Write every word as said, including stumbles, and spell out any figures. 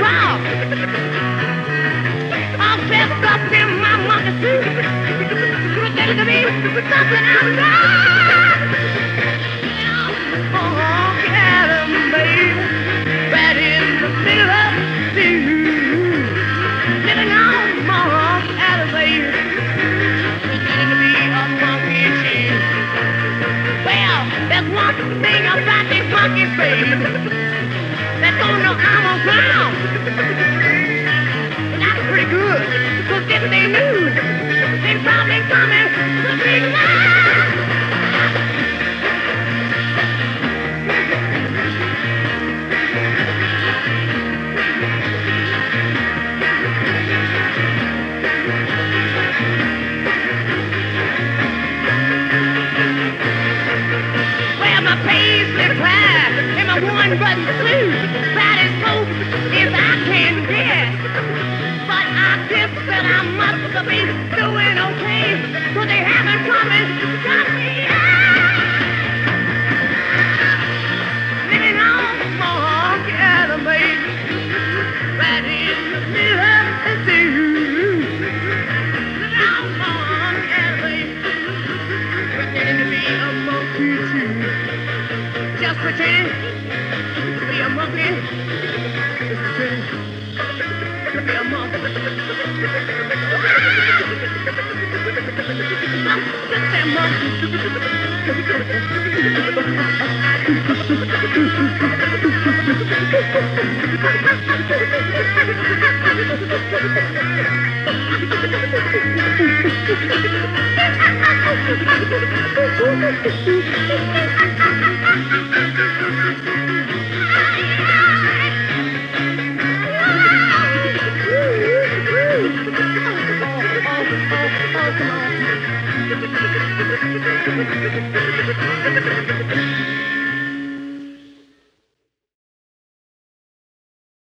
proud. I'm dressed up in my monkey suit. Look at me, something I'm proud. Oh, Adam, baby, right in the middle of the sea. Living on Mont Adam, baby, pretending to be a monkey chief. Well, there's one thing about these monkeys, baby. They don't know I'm on ground. But that's pretty good, because if they knew, they'd probably come and put me down. Well, my paisley pride and my one-button suit, that is hope if I can get. But I guess that I must be doing okay, so they haven't come and got me out. Living on Mont Adam, baby, right in the middle of the sea. Living on Mont Adam, baby, pretending to be a monkey too. Just pretending to be a monkey. Just pretending to be a monkey. Just that monkey.